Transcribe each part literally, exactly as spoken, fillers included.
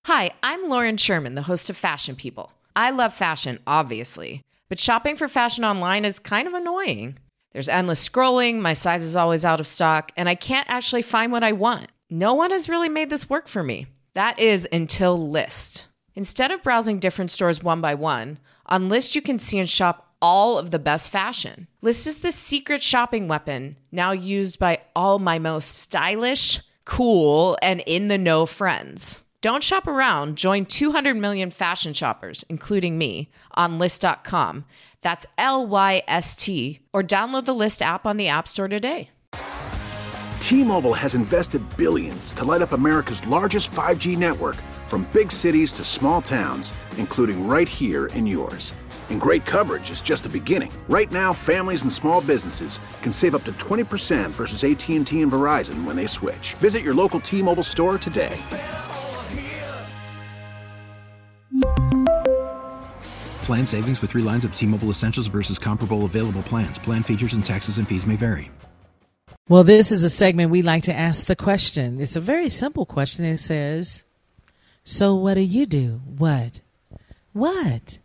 Hi, I'm Lauren Sherman, the host of Fashion People. I love fashion, obviously, but shopping for fashion online is kind of annoying. There's endless scrolling, my size is always out of stock, and I can't actually find what I want. No one has really made this work for me. That is until Lyst. Instead of browsing different stores one by one, on Lyst you can see and shop all of the best fashion. Lyst is the secret shopping weapon now used by all my most stylish, cool, and in-the-know friends. Don't shop around. Join two hundred million fashion shoppers, including me, on Lyst dot com. That's L Y S T, or download the Lyst app on the App Store today. T-Mobile has invested billions to light up America's largest five G network, from big cities to small towns, including right here in yours. And great coverage is just the beginning. Right now, families and small businesses can save up to twenty percent versus A T and T and Verizon when they switch. Visit your local T-Mobile store today. Plan savings with three lines of T-Mobile Essentials versus comparable available plans. Plan features and taxes and fees may vary. Well, this is a segment we like to ask the question. It's a very simple question. It says, so what do you do? What? What?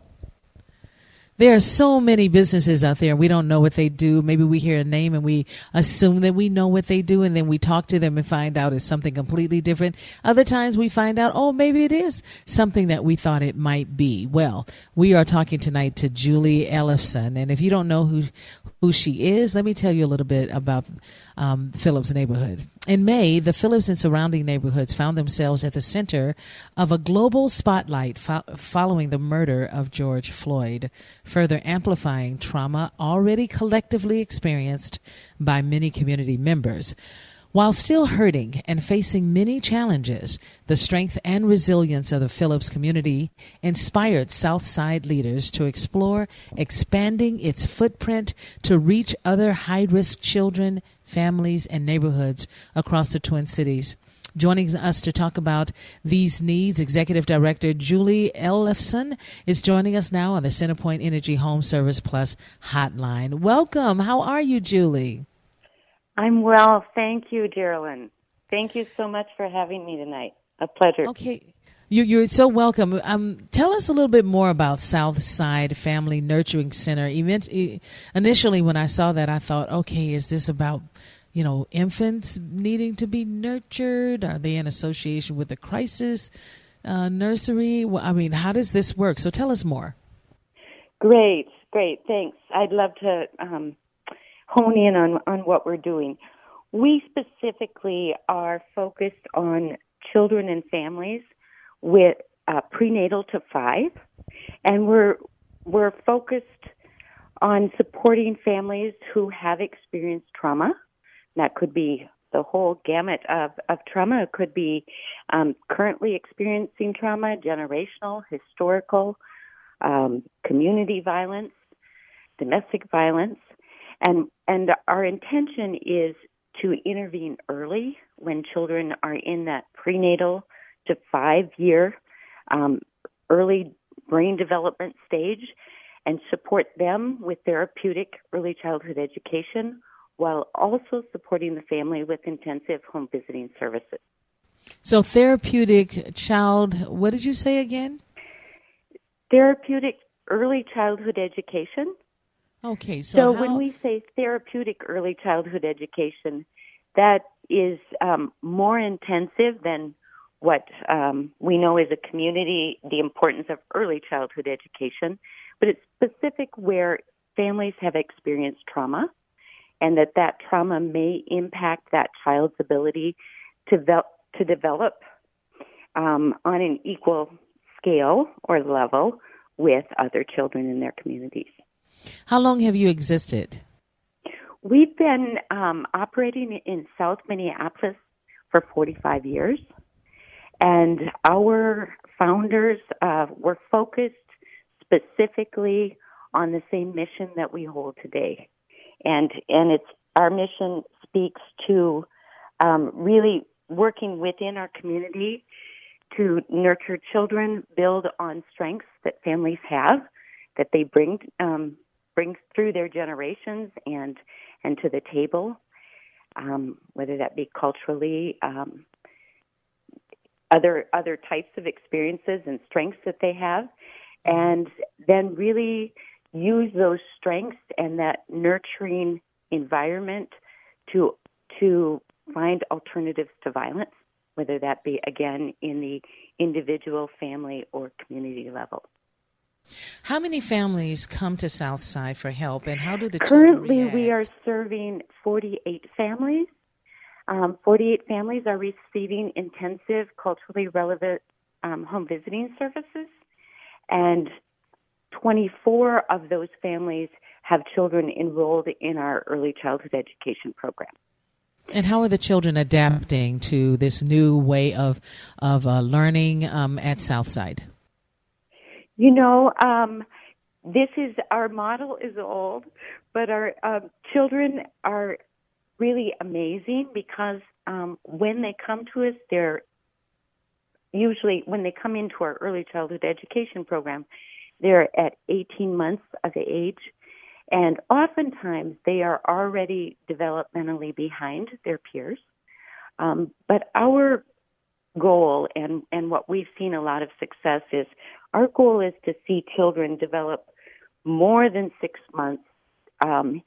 There are so many businesses out there. We don't know what they do. Maybe we hear a name and we assume that we know what they do, and then we talk to them and find out it's something completely different. Other times we find out, oh, maybe it is something that we thought it might be. Well, we are talking tonight to Julie Ellefson, and if you don't know who who she is, let me tell you a little bit about um, Phillips neighborhood. In May, the Phillips and surrounding neighborhoods found themselves at the center of a global spotlight fo- following the murder of George Floyd, further amplifying trauma already collectively experienced by many community members. While still hurting and facing many challenges, the strength and resilience of the Phillips community inspired Southside leaders to explore expanding its footprint to reach other high-risk children, families, and neighborhoods across the Twin Cities. Joining us to talk about these needs, Executive Director Julie Ellefson is joining us now on the CenterPoint Energy Home Service Plus hotline. Welcome. How are you, Julie? I'm well. Thank you, Geraldine. Thank you so much for having me tonight. A pleasure. Okay. You, you're so welcome. Um, tell us a little bit more about Southside Family Nurturing Center. Initially, when I saw that, I thought, okay, is this about, you know, infants needing to be nurtured? Are they in association with the crisis uh, nursery? Well, I mean, how does this work? So tell us more. Great, great. Thanks. I'd love to um, hone in on, on what we're doing. We specifically are focused on children and families with uh, prenatal to five, and we're we're focused on supporting families who have experienced trauma. That could be the whole gamut of, of trauma. It could be um, currently experiencing trauma, generational, historical, um, community violence, domestic violence. And, and our intention is to intervene early when children are in that prenatal to five-year um, early brain development stage, and support them with therapeutic early childhood education, while also supporting the family with intensive home visiting services. So therapeutic child, what did you say again? Therapeutic early childhood education. Okay, so, so how... when we say therapeutic early childhood education, that is um, more intensive than what um, we know as a community, the importance of early childhood education, but it's specific where families have experienced trauma, and that that trauma may impact that child's ability to, ve- to develop um, on an equal scale or level with other children in their communities. How long have you existed? We've been um, operating in South Minneapolis for forty-five years, and our founders uh, were focused specifically on the same mission that we hold today. And and it's our mission speaks to um, really working within our community to nurture children, build on strengths that families have, that they bring um, bring through their generations and and to the table, um, whether that be culturally, um, other other types of experiences and strengths that they have, and then really use those strengths and that nurturing environment to to find alternatives to violence, whether that be, again, in the individual, family, or community level. How many families come to Southside for help, and how do the children Currently, react? we are serving forty-eight families. Um, forty-eight families are receiving intensive, culturally relevant um, home visiting services, and twenty-four of those families have children enrolled in our early childhood education program. And how are the children adapting to this new way of of uh, learning um, at Southside? You know, um, this is, our model is old, but our uh, children are really amazing because um, when they come to us, they're usually, when they come into our early childhood education program, they're at eighteen months of age, and oftentimes they are already developmentally behind their peers. Um, but our goal, and, and what we've seen a lot of success is, our goal is to see children develop more than six months, um,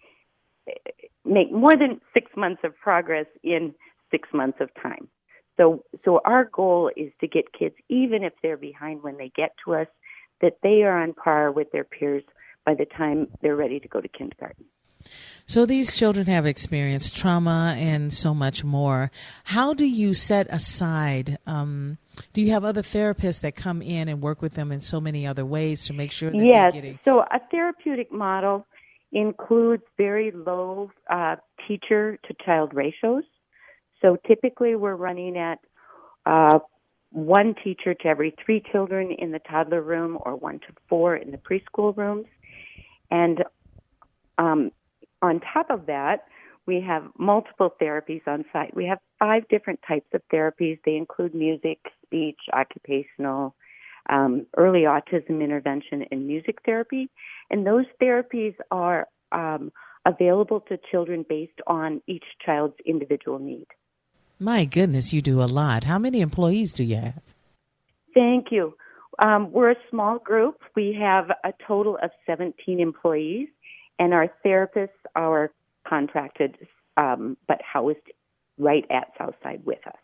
make more than six months of progress in six months of time. So, so our goal is to get kids, even if they're behind when they get to us, that they are on par with their peers by the time they're ready to go to kindergarten. So these children have experienced trauma and so much more. How do you set aside, um, do you have other therapists that come in and work with them in so many other ways to make sure that yes, they're getting... so a therapeutic model includes very low uh, teacher-to-child ratios. So typically we're running at uh, one teacher to every three children in the toddler room or one to four in the preschool rooms. And um, on top of that, we have multiple therapies on site. We have five different types of therapies. They include music, speech, occupational, um, early autism intervention, and music therapy. And those therapies are um, available to children based on each child's individual need. My goodness, you do a lot. How many employees do you have? Thank you. Um, we're a small group. We have a total of seventeen employees, and our therapists are contracted um, but housed right at Southside with us.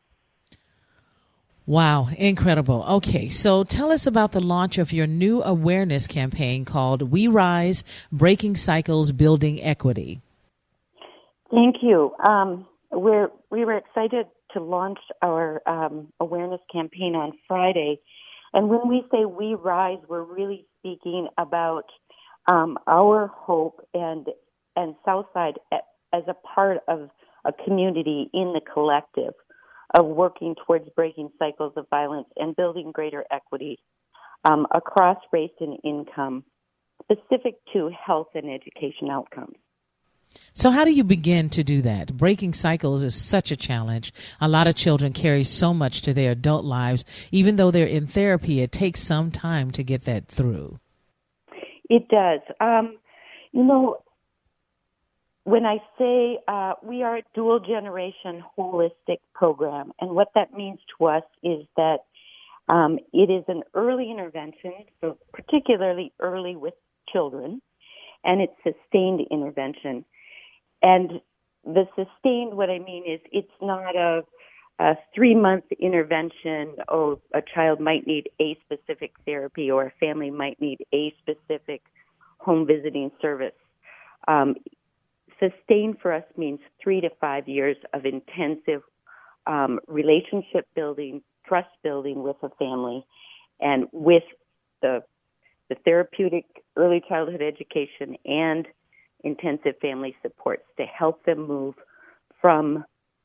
Wow, incredible. Okay, so tell us about the launch of your new awareness campaign called We Rise, Breaking Cycles, Building Equity. Thank you. Um, we're, we were excited to launch our um, awareness campaign on Friday. And when we say We Rise, we're really speaking about um, our hope and and Southside as a part of a community in the collective of working towards breaking cycles of violence and building greater equity um, across race and income, specific to health and education outcomes. So how do you begin to do that? Breaking cycles is such a challenge. A lot of children carry so much to their adult lives. Even though they're in therapy, it takes some time to get that through. It does. Um, you know, when I say uh, we are a dual generation holistic program, and what that means to us is that um, it is an early intervention, so particularly early with children, and it's sustained intervention. And the sustained, what I mean is it's not a, a three-month intervention, oh, a child might need a specific therapy or a family might need a specific home visiting service. Um, sustained for us means three to five years of intensive um, relationship building, trust building with a family, and with the the therapeutic early childhood education and intensive family supports to help them move from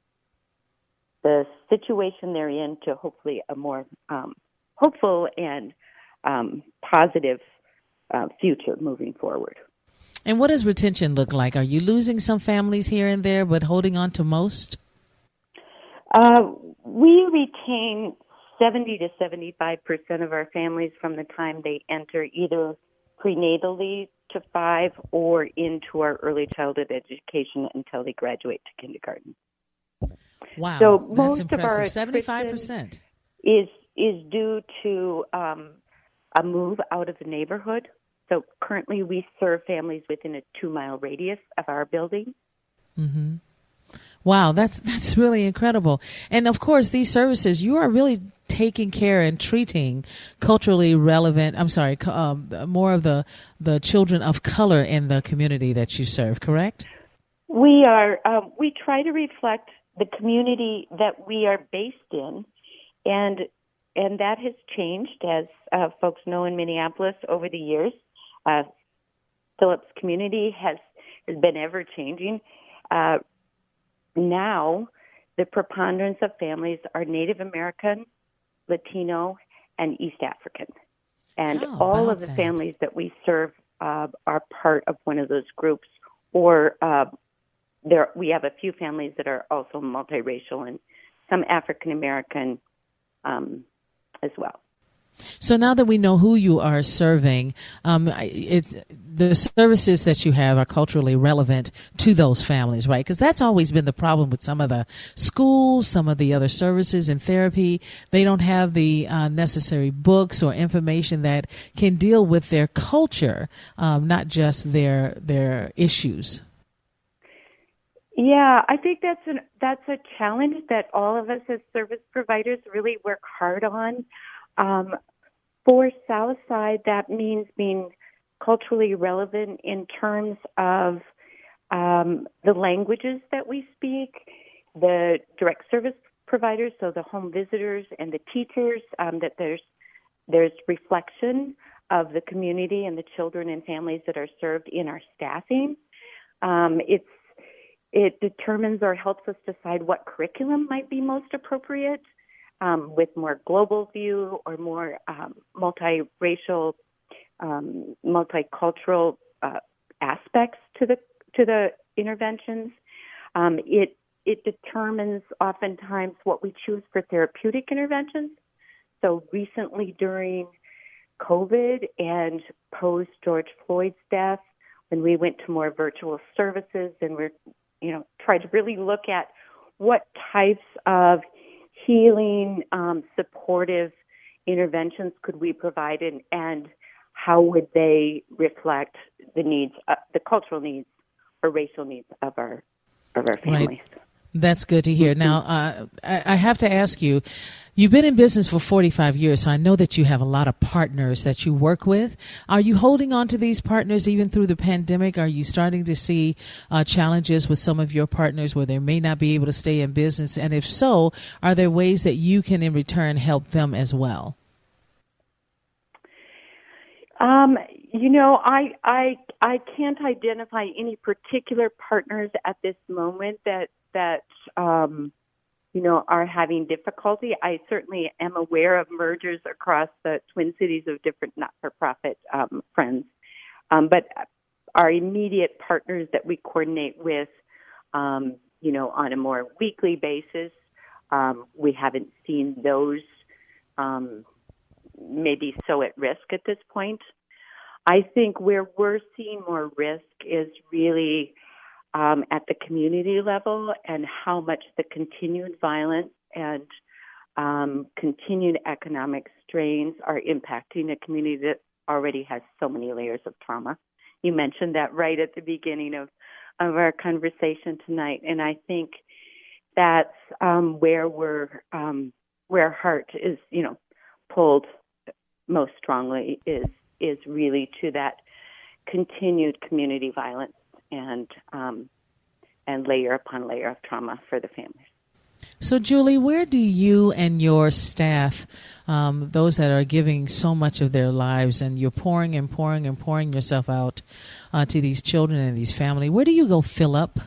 the situation they're in to hopefully a more um, hopeful and um, positive uh, future moving forward. And what does retention look like? Are you losing some families here and there but holding on to most? Uh, we retain seventy to seventy-five percent of our families from the time they enter either prenatally to five or into our early childhood education until they graduate to kindergarten. Wow, so that's most impressive. of our seventy-five percent. is is due to um, a move out of the neighborhood. So currently we serve families within a two-mile radius of our building. Mm-hmm. Wow, that's that's really incredible. And of course, these services, you are really taking care and treating culturally relevant, I'm sorry, um, more of the, the children of color in the community that you serve, correct? We are, um, we try to reflect the community that we are based in, and and that has changed, as uh, folks know in Minneapolis over the years. Uh, Phillips community has, has been ever-changing. Uh, now, the preponderance of families are Native American, Latino, and East African. And How all about of the that? families that we serve uh, are part of one of those groups, or uh, there we have a few families that are also multiracial and some African American um, as well. So now that we know who you are serving, um, it's the services that you have are culturally relevant to those families, right? Because that's always been the problem with some of the schools, some of the other services and therapy. They don't have the uh, necessary books or information that can deal with their culture, um, not just their their issues. Yeah, I think that's an that's a challenge that all of us as service providers really work hard on. Um, for Southside, that means being culturally relevant in terms of um, the languages that we speak, the direct service providers, so the home visitors and the teachers, um, that there's there's reflection of the community and the children and families that are served in our staffing. Um, it's It determines or helps us decide what curriculum might be most appropriate, um, with more global view or more um, multiracial, um, multicultural uh, aspects to the to the interventions. Um, it it determines oftentimes what we choose for therapeutic interventions. So recently during COVID and post George Floyd's death, when we went to more virtual services and we're you know, try to really look at what types of healing, um, supportive interventions could we provide, and, and how would they reflect the needs, uh, the cultural needs or racial needs of our of our families. Right. That's good to hear. Now, uh, I, I have to ask you, you've been in business for forty-five years, so I know that you have a lot of partners that you work with. Are you holding on to these partners even through the pandemic? Are you starting to see uh, challenges with some of your partners where they may not be able to stay in business? And if so, are there ways that you can in return help them as well? Um, you know, I, I, I can't identify any particular partners at this moment that, that, um, you know, are having difficulty. I certainly am aware of mergers across the Twin Cities of different not-for-profit um, friends. Um, but our immediate partners that we coordinate with, um, you know, on a more weekly basis, um, we haven't seen those um, maybe so at risk at this point. I think where we're seeing more risk is really um, at the community level, and how much the continued violence and um, continued economic strains are impacting a community that already has so many layers of trauma. You mentioned that right at the beginning of, of our conversation tonight, and I think that's um, where we're um, where heart is, you know, pulled most strongly is is really to that continued community violence and um, and layer upon layer of trauma for the families. So, Julie, where do you and your staff, um, those that are giving so much of their lives, and you're pouring and pouring and pouring yourself out uh, to these children and these families, where do you go fill up?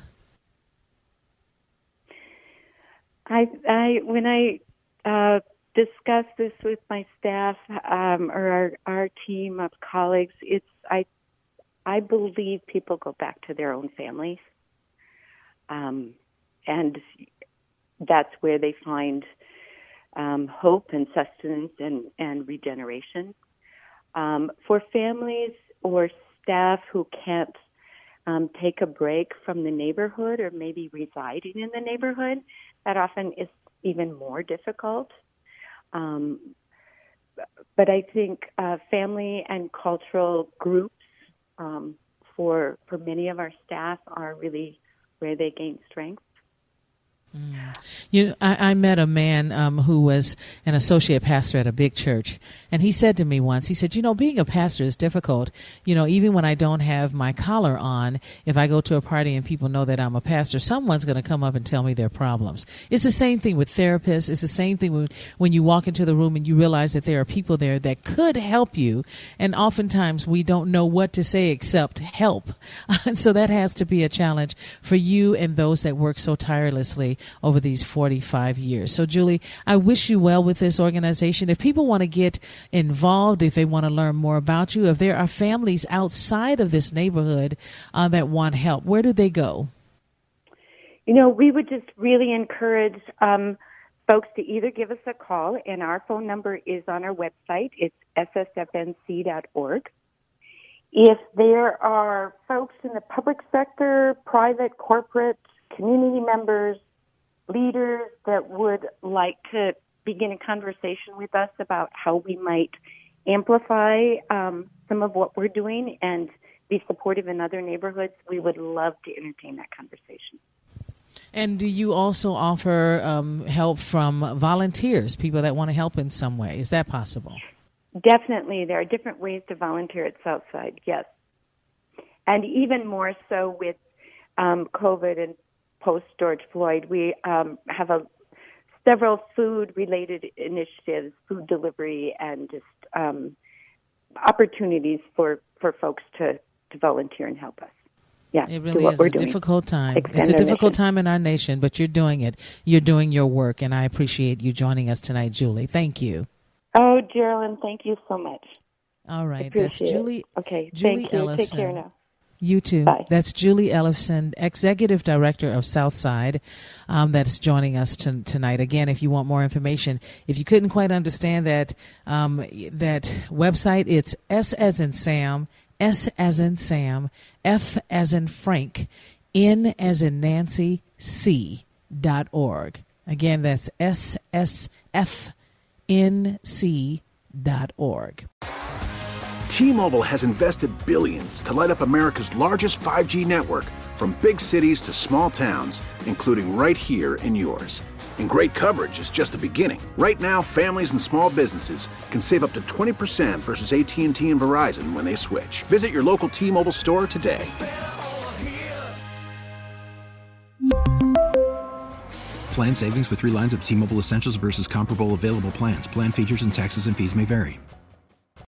I, I when I uh, discuss this with my staff um, or our, our team of colleagues, it's I I believe people go back to their own families, um, and that's where they find um, hope and sustenance and, and regeneration. Um, for families or staff who can't um, take a break from the neighborhood or maybe residing in the neighborhood, that often is even more difficult. Um, but I think uh, family and cultural groups um, for for many of our staff are really where they gain strength. Mm. You know, I, I met a man um, who was an associate pastor at a big church, and he said to me once, he said, you know, being a pastor is difficult. You know, even when I don't have my collar on, if I go to a party and people know that I'm a pastor, someone's going to come up and tell me their problems. It's the same thing with therapists. It's the same thing when, when you walk into the room and you realize that there are people there that could help you, and oftentimes we don't know what to say except help. And so that has to be a challenge for you and those that work so tirelessly over these forty-five years. So, Julie, I wish you well with this organization. If people want to get involved, if they want to learn more about you, if there are families outside of this neighborhood uh, that want help, where do they go? You know, we would just really encourage um, folks to either give us a call, and our phone number is on our website. It's s s f n c dot org. If there are folks in the public sector, private, corporate, community members, leaders that would like to begin a conversation with us about how we might amplify um, some of what we're doing and be supportive in other neighborhoods, we would love to entertain that conversation. And do you also offer um, help from volunteers, people that want to help in some way? Is that possible? Definitely. There are different ways to volunteer at Southside, yes. And even more so with um, COVID and post-George Floyd, we um, have a, several food-related initiatives, food delivery, and just um, opportunities for, for folks to, to volunteer and help us. Yeah, it really is a doing. difficult time. Extend it's a difficult mission. time in our nation, but you're doing it. You're doing your work, and I appreciate you joining us tonight, Julie. Thank you. Oh, Geraldine, thank you so much. All right, that's Julie. It. Okay, Julie thank you. Ellefson. Take care now. You too. Bye. That's Julie Ellefson, Executive Director of Southside, um, that's joining us t- tonight. Again, if you want more information, if you couldn't quite understand that um, that website, it's S as in Sam, S as in Sam, F as in Frank, N as in Nancy, C dot org. Again, that's S S F N C dot org. T-Mobile has invested billions to light up America's largest five G network, from big cities to small towns, including right here in yours. And great coverage is just the beginning. Right now, families and small businesses can save up to twenty percent versus A T and T and Verizon when they switch. Visit your local T-Mobile store today. Plan savings with three lines of T-Mobile Essentials versus comparable available plans. Plan features and taxes and fees may vary.